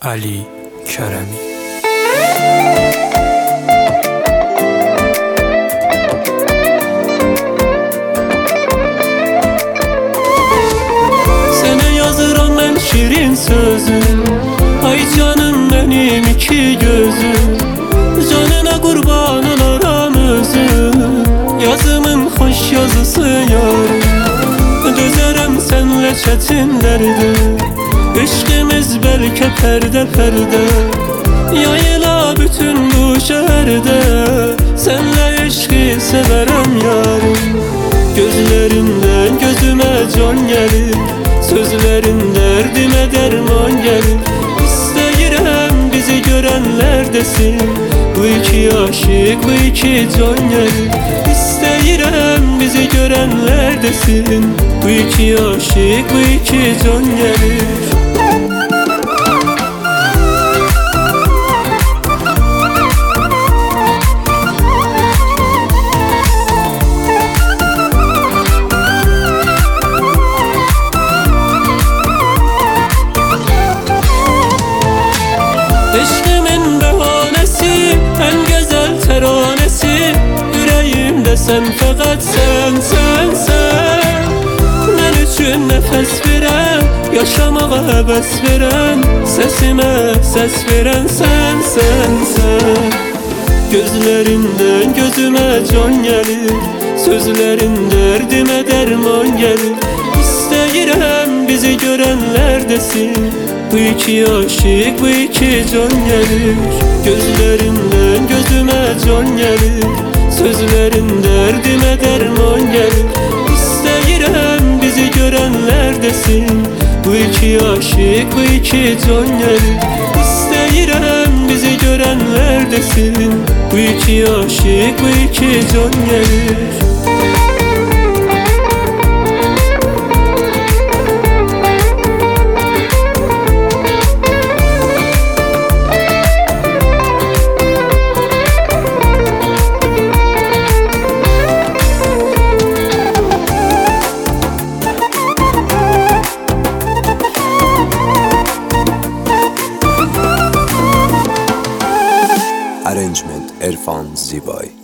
Ali Keremi. Sene yazıram ben şirin sözü, ay canım benim iki gözüm, canına kurban olaram özüm, yazımın hoş yazısı yarım. Dözerem senle çetin derdi, İşkimiz belki perde perde, yayıla bütün bu şehirde, senle eşki severem yarım. Gözlerinden gözüme can gelir, sözlerin derdime derman gelir. İsteyirem bizi görenler desin, bu iki aşık, bu iki can gelir. İsteyirem bizi görenler desin, bu iki aşık, bu iki can gelir. Eşkimin behanesi, en güzel teranesi, yüreğimde sen, fakat sen, sen, sen. Ben üçün nefes veren, yaşamağa heves veren, sesime ses veren sen, sen, sen. Gözlerinden gözüme can gelir, sözlerin derdime derman gelir. İsteyirem bizi görenler desin, bu iki aşık, bu iki can gelir. Gözlerinden gözüme can gelir, sözlerin derdime derman gelir. İsteyirem bizi görenler desin, bu iki aşık, bu iki can gelir. İsteyirem bizi görenler desin, bu iki aşık, bu iki can gelir. Arrangement Erfan Zibay.